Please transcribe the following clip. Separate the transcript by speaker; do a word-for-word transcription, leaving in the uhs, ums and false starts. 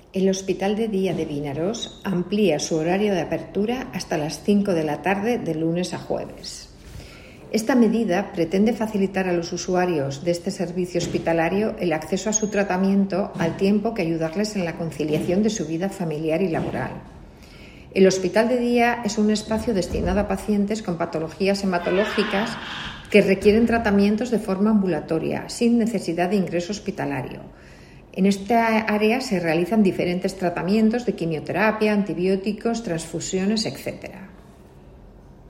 Speaker 1: El Hospital de Día de Vinaròs amplía su horario de apertura hasta las cinco de la tarde de lunes a jueves. Esta medida pretende facilitar a los usuarios de este servicio hospitalario el acceso a su tratamiento al tiempo que ayudarles en la conciliación de su vida familiar y laboral. El Hospital de Día es un espacio destinado a pacientes con patologías hematológicas que requieren tratamientos de forma ambulatoria, sin necesidad de ingreso hospitalario. En esta área se realizan diferentes tratamientos de quimioterapia, antibióticos, transfusiones, etcétera.